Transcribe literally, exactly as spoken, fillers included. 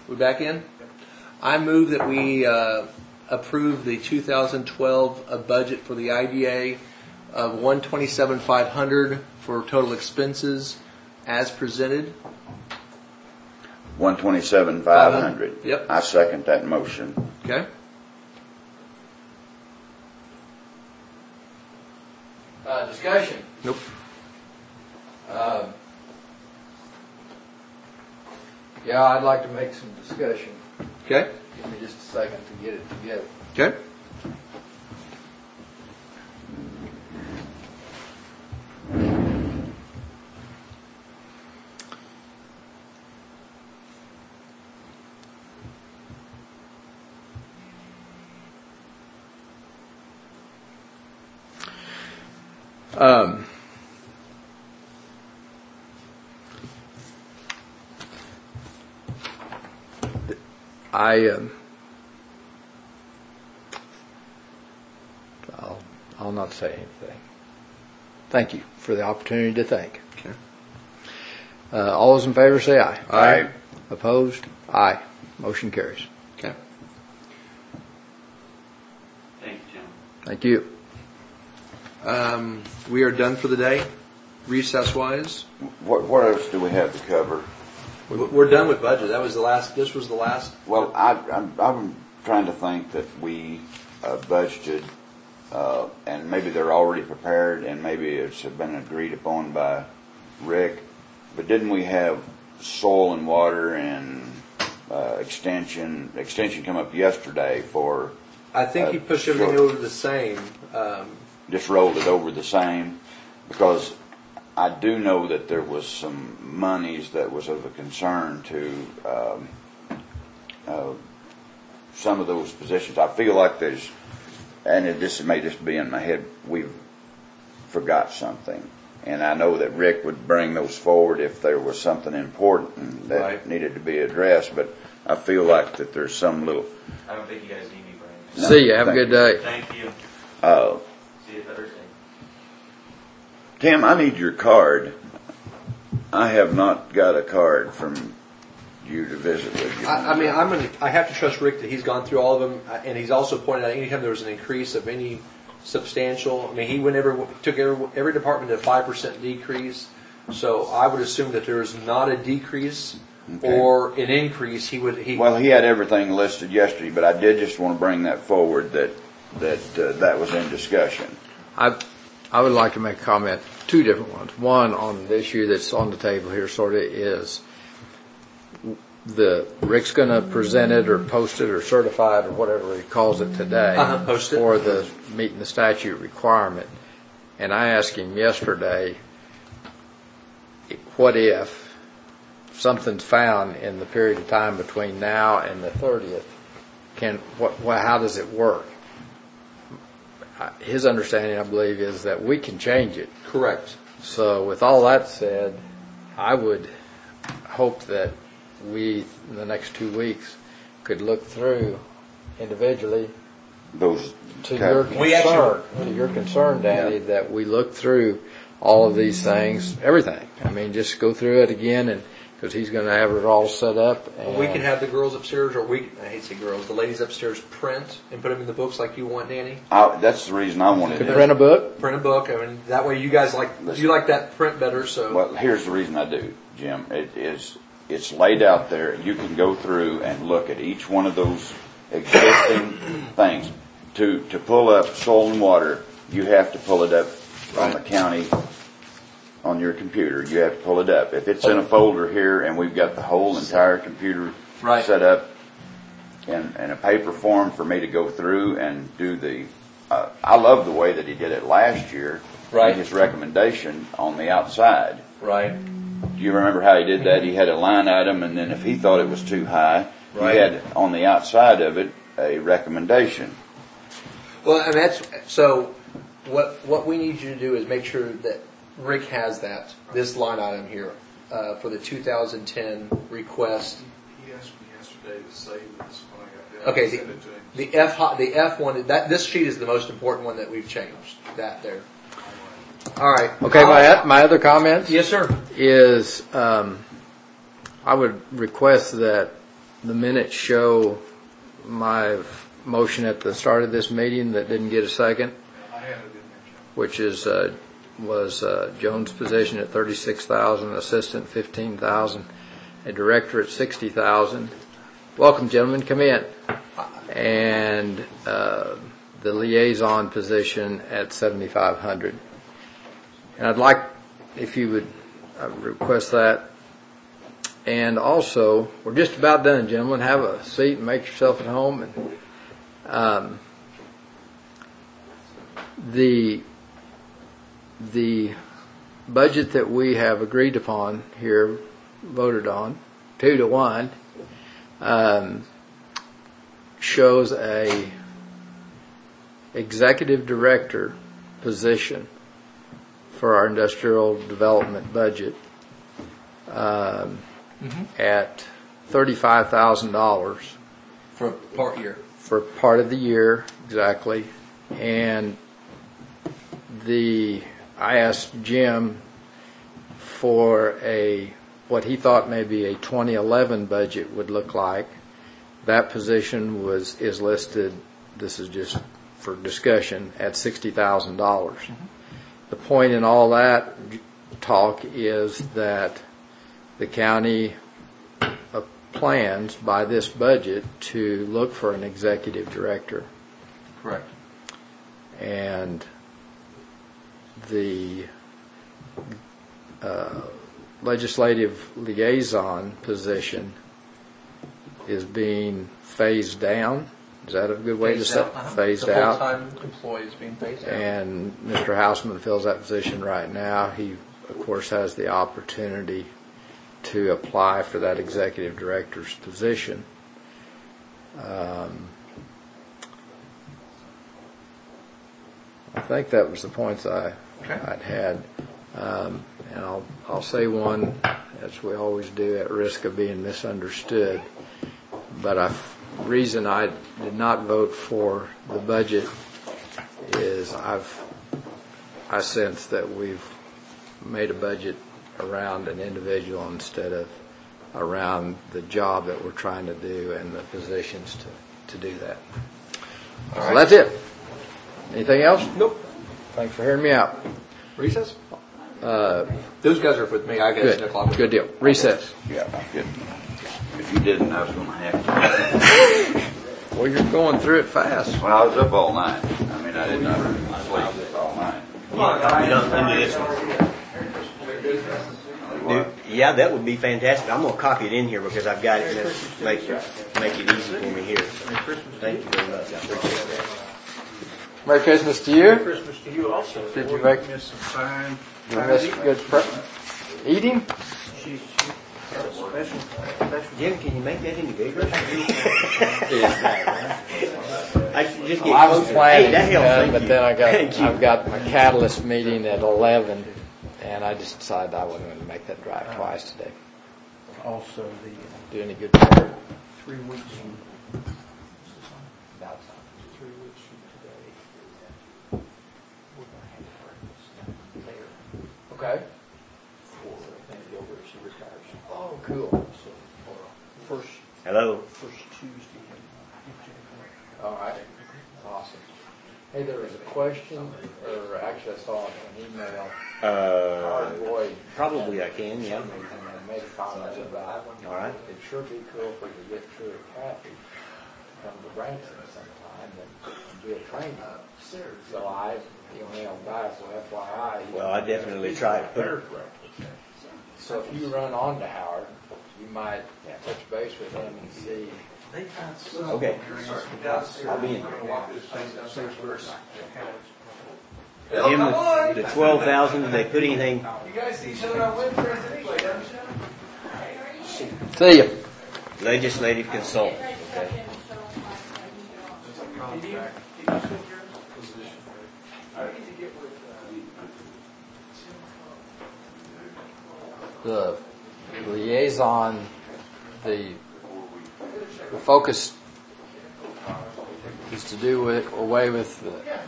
We back in? I move that we uh, approve the two thousand twelve uh, budget for the I D A of one hundred twenty-seven thousand five hundred for total expenses as presented. one hundred twenty-seven thousand five hundred. Yep. I second that motion. Okay. Uh, discussion. Nope. Uh, yeah, I'd like to make some discussion. Okay. Give me just a second to get it together. Okay. Um, I, um, I'll, I'll not say anything. Thank you for the opportunity to think. Okay. Uh, all those in favor say aye. Aye. Opposed? Aye. Motion carries. Okay. Thank you, Jim. Thank you. Um, we are done for the day, recess-wise. What, what else do we have to cover? We're done with budget. That was the last. This was the last. Well, I, I'm, I'm trying to think that we uh, budgeted, uh, and maybe they're already prepared, and maybe it's been agreed upon by Rick. But didn't we have soil and water and uh, extension? Extension come up yesterday for. I think uh, he pushed sure. everything over the same. Um, Just rolled it over the same, because I do know that there was some monies that was of a concern to um, uh, some of those positions. I feel like there's, and it just may just be in my head, we've forgot something. And I know that Rick would bring those forward if there was something important that Right. needed to be addressed, but I feel like that there's some little... I don't think you guys need me for anything. No, See you. Have a thank good you. day. Thank you. Uh, See you Thursday. Tim, I need your card. I have not got a card from you to visit with you. I, I mean, I'm gonna. I have to trust Rick that he's gone through all of them, uh, and he's also pointed out anytime there was an increase of any substantial. I mean, he went every took every, every department to a five percent decrease. So I would assume that there is not a decrease Okay. or an increase. He would. He Well, he had everything listed yesterday, but I did just want to bring that forward that that uh, that was in discussion. I I would like to make a comment, two different ones. One on the issue that's on the table here sort of is the Rick's going to present it or post it or certify it or whatever he calls it today Uh-huh, post it. for the meeting the statute requirement. And I asked him yesterday, what if something's found in the period of time between now and the thirtieth? Can what? what how does it work? His understanding, I believe, is that we can change it. correct. So with all that said, I would hope that we, in the next two weeks, could look through individually Those to cap- your We concern, to your concern, Daddy, Yeah. that we look through all of these things, everything. I mean, just go through it again, and because he's going to have it all set up. And We can have the girls upstairs, or we. I hate to say girls. The ladies upstairs print and put them in the books like you want, Danny. I, that's the reason I wanted could to. print a book. Print a book. I mean, that way you guys like you like that print better. So Well, here's the reason I do, Jim. It is it's laid out there. You can go through and look at each one of those existing things. To to pull up soil and water, you have to pull it up on the county on your computer. You have to pull it up. If it's in a folder here and we've got the whole entire computer Right. set up in, in a paper form for me to go through and do the, uh, I love the way that he did it last year. Right. His recommendation on the outside. right. Do you remember how he did that? He had a line item, and then if he thought it was too high, Right. he had on the outside of it a recommendation. Well, and that's so. What what we need you to do is make sure that Rick has that this line item here uh, for the two thousand ten request. He asked me yesterday to save this when I got down. Okay, I the, sent it to him. the F ho- the F one that this sheet is the most important one that we've changed. That there. All right. Okay, my my other comments. Yes, sir. Is um, I would request that the minutes show my motion at the start of this meeting that didn't get a second, I had it in there, Jim. which is uh, was uh, Jones' position at thirty-six thousand, assistant fifteen thousand, a director at sixty thousand. Welcome, gentlemen. Come in. And uh, the liaison position at seventy-five hundred. And I'd like, if you would uh, request that. And also, we're just about done, gentlemen. Have a seat and make yourself at home. And um, the the budget that we have agreed upon here, voted on, two to one, um, shows a executive director position for our industrial development budget. Um, Mm-hmm. at thirty-five thousand dollars For part year. for part of the year, exactly. And the I asked Jim for a what he thought maybe a twenty eleven budget would look like. That position was is listed, this is just for discussion, at sixty thousand dollars. Mm-hmm. The point in all that talk is that the county uh, plans by this budget to look for an executive director. Correct. And the uh, legislative liaison position is being phased down. Is that a good way Phased to say out. Uh-huh. phased The out? full-time employee is being phased out. And Mister Houseman fills that position right now. He, of course, has the opportunity to apply for that executive director's position. Um, I think that was the points I, Okay. I'd had. Um, and I'll, I'll say one, as we always do, at risk of being misunderstood. But the reason I did not vote for the budget is I've I sense that we've made a budget around an individual instead of around the job that we're trying to do and the positions to, to do that. All So right. that's it. Anything else? Nope. Thanks for hearing me out. Recess? Uh, Those guys are with me. I got good. ten o'clock. Good deal. Recess. Yeah, good. If you didn't, I was going to have to. Well, you're going through it fast. Well, I was up all night. I mean, I did not sleep all night. You don't into this one. Dude, yeah, that would be fantastic. I'm gonna copy it in here because I've got it and it'll make make it easy for me here. Thank you very much. I appreciate that. Merry Christmas to you. Christmas to you also. Did you make- miss some fine? You missed good pre- eating? She, she had a special, special. Jim, can you make that any bigger? I should just get Well, I was closer. planning, Hey, that helps. uh, Thank but you. then I got Thank you. I've got my catalyst meeting at eleven, and I just decided I wasn't going to make that drive twice today. Also the Do any good for it. three weeks from, three weeks from today, we're gonna have breakfast there Okay. for Aunt Gilbert. She retires. Oh, cool. So, for first, Hello. first Tuesday in January. All right. Awesome. Hey, there was a question, or actually I saw an email. Uh, Howard Boyd probably I can. Yeah. and made comments about. All right. It'd sure be cool if we could get True Kathy to come to Branson sometime and do a training. So I emailed back, so F Y I. Well, I definitely try to put her. So if you run on to Howard, you might touch base with him and see. Okay. I'll be in. Jim, the, the twelve thousand. Did they put anything? You guys see each other on Wednesdays anyway, don't you? See you. Legislative consultant. Okay. The liaison, the, the focus is to do with, away with the